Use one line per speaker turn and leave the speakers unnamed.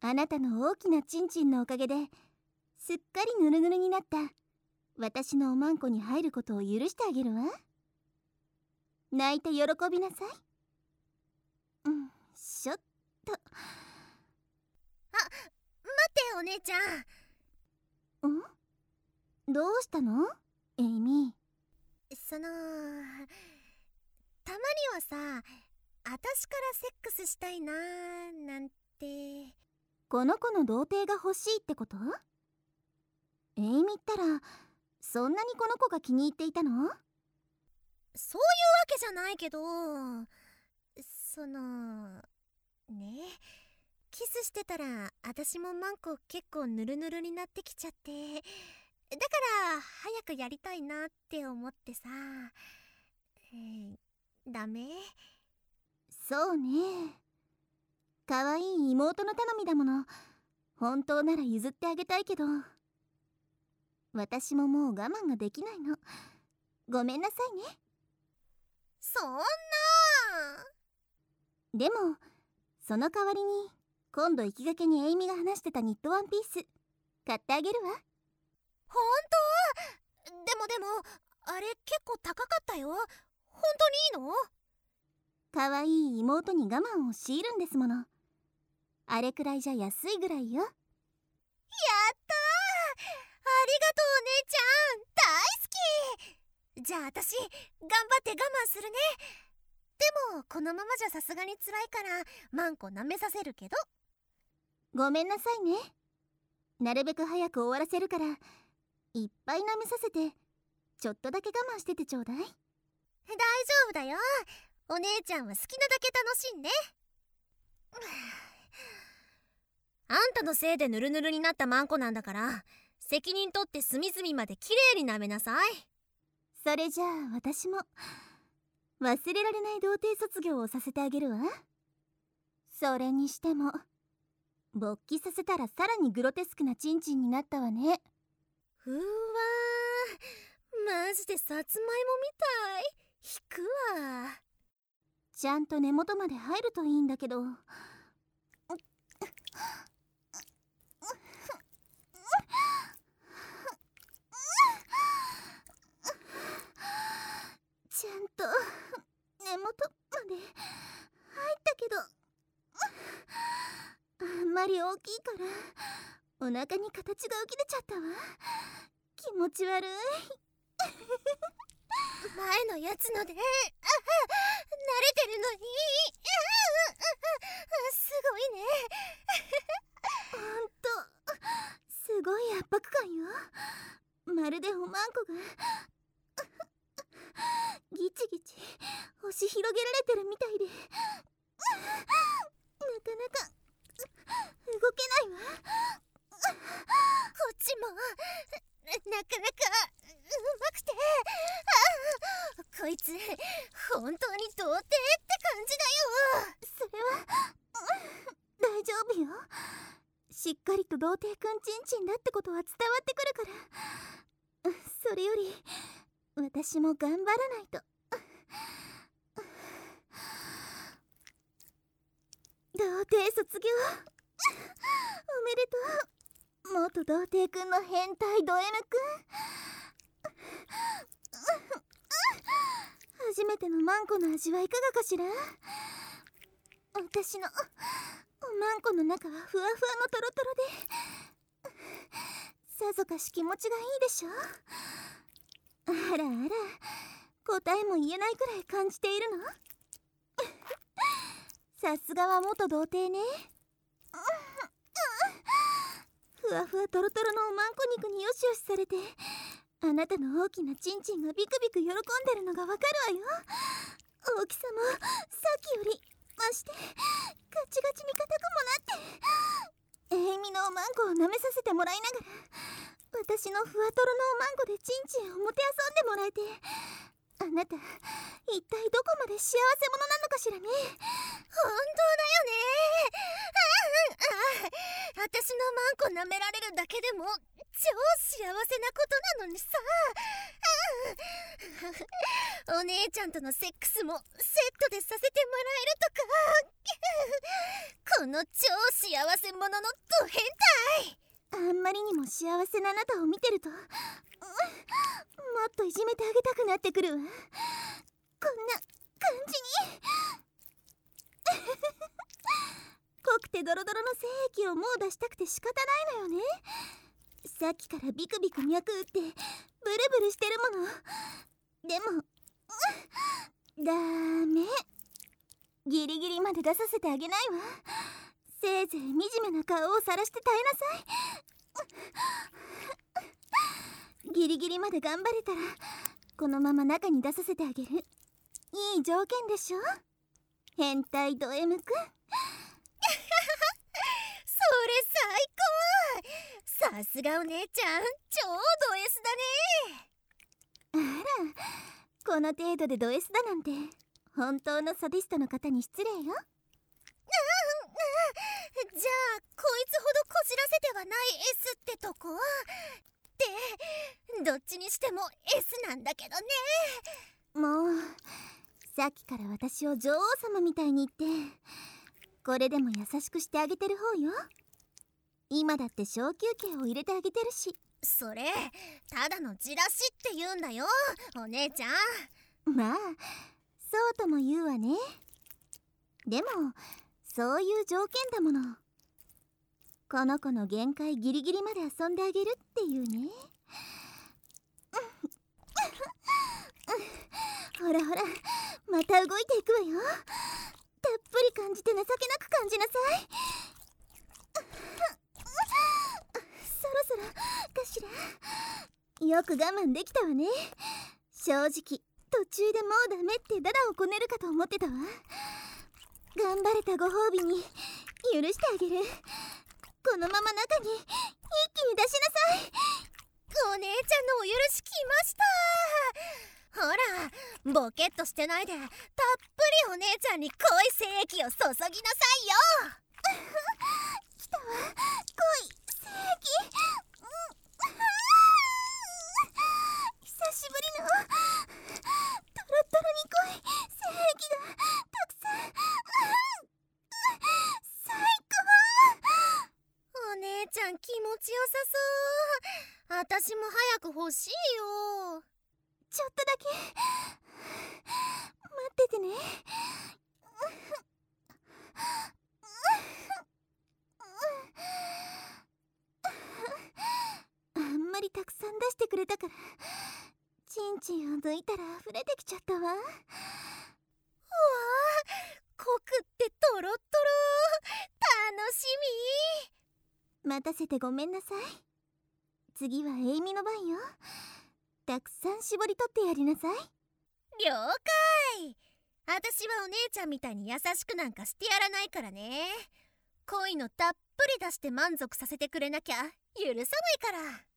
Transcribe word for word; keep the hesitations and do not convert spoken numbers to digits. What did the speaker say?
あなたの大きなチンチンのおかげですっかりヌルヌルになった私のおまんこに入ることを許してあげるわ。泣いて喜びなさい。うんしょっと。あ、
待ってお姉ちゃん。
ん？どうしたのエイミ
ー。そのたまにはさ、あたしからセックスしたいなーなんて。
この子の童貞が欲しいってこと？エイミったらそんなにこの子が気に入っていたの？
そういうわけじゃないけど、そのね、キスしてたらあたしもマンコ結構ヌルヌルになってきちゃって、だから早くやりたいなって思ってさ。えー、ダメ？
そうね、かわいい妹の頼みだもの。本当なら譲ってあげたいけど、私ももう我慢ができないの。ごめんなさいね。
そんな。
でもその代わりに今度行きがけにエイミが話してたニットワンピース買ってあげるわ。
ほんと？でもでもあれ結構高かったよ。ほんとにいいの？
かわいい妹に我慢を強いるんですもの。あれくらいじゃ安いぐらいよ。やったー、あ
りがとうお姉ちゃん、大好き。じゃあ私頑張って我慢するね。でもこのままじゃさすがに辛いからマンコ舐めさせるけど。
ごめんなさいね。なるべく早く終わらせるからいっぱい舐めさせてちょっとだけ我慢しててちょうだい。大丈
夫だよ。お姉ちゃんは好きなだけ楽しんで。あんたのせいでヌルヌルになったマンコなんだから責任取って隅々まできれいに舐めなさい。
それじゃあ私も忘れられない童貞卒業をさせてあげるわ。それにしても勃起させたらさらにグロテスクなチンチンになったわね。
うわー、マジでさつまいもみたい。引くわ。
ちゃんと根元まで入るといいんだけど。ちゃんと根元まで入ったけど、あんまり大きいからお腹に形が浮き出ちゃったわ。気持ち悪い。
前のやつので、あ、慣れてるのに、すごいね。
ほんとすごい圧迫感よ。まるでおまんこがギチギチ押し広げられてるみたいで、なかなか動けないわ。
こっちもなかなかうまくて、あ、こいつ本当に童貞って感じだよ。
それは大丈夫よ。しっかりと童貞くんちんちんだってことは伝わってくるから。それより私も頑張らないと。童貞卒業おめでとう、元童貞くんの変態ド M くん。初めてのマンコの味はいかがかしら。私のおまんこの中はふわふわのトロトロでさぞかし気持ちがいいでしょ。あらあら、答えも言えないくらい感じているの。さすがは元童貞ね。ふわふわトロトロのおまんこ肉によしよしされて、あなたの大きなチンチンがビクビク喜んでるのがわかるわよ。大きさもさっきより増してガチガチに硬くもなって、エイミのおまんこを舐めさせてもらいながら私のふわとろのおまんこでチンチンをもてあそんでもらえて、あなた一体どこまで幸せ者なのかしらね。
本当だよね。ああ、私のマンコ舐められるだけでも超幸せなことなのにさ。 お姉ちゃんとのセックスもセットでさせてもらえるとかこの超幸せ者のド変
態。あんまりにも幸せなあなたを見てると、うん、もっといじめてあげたくなってくるわ。こんな感じに濃くてドロドロの精液をもう出したくて仕方ないのよね。さっきからビクビク脈打ってブルブルしてるもの。でも、うん、ダメ。ギリギリまで出させてあげないわ。せいぜい惨めな顔を晒して耐えなさい。ギリギリまで頑張れたらこのまま中に出させてあげる。いい条件でしょ、変態ド M くん。
それ最高。さすがお姉ちゃん、超ド S だね。
あら、この程度でド S だなんて本当のサディストの方に失礼よ。うんうん、
じゃあこいつほどこじらせてはない S ってとこで、どっちにしても S なんだけどね。
もうさっきから私を女王様みたいに言って、これでも優しくしてあげてる方よ。今だって小休憩を入れてあげてるし。
それただのじらしって言うんだよ、お姉ちゃん。
まあそうとも言うわね。でもそういう条件だもの。この子の限界ギリギリまで遊んであげるっていうね。ほらほら、また動いていくわよ。たっぷり感じて情けなく感じなさい。そろそろかしら。よく我慢できたわね。正直途中でもうダメってダダをこねるかと思ってたわ。頑張れたご褒美に許してあげる。このまま中に一気に出しなさい。
お姉ちゃんのお許し来ました。ほら、ボケっとしてないでたっぷりお姉ちゃんに濃い精液を注ぎなさいよ。
来たわ、濃い精液。久しぶりのトロトロに濃い精液がたくさん。最
高。お姉ちゃん気持ちよさそう。私も早く欲しいよ。
ちょっとだけ待っててね。あんまりたくさん出してくれたからチンチンを抜いたら溢れてきちゃったわ。うわー、
濃くってトロトロ。楽し
み。待たせてごめんなさい。次はエイミの番よ。たくさん絞り取ってやりなさい。
了解。私はお姉ちゃんみたいに優しくなんかしてやらないからね。濃いのたっぷり出して満足させてくれなきゃ許さないから。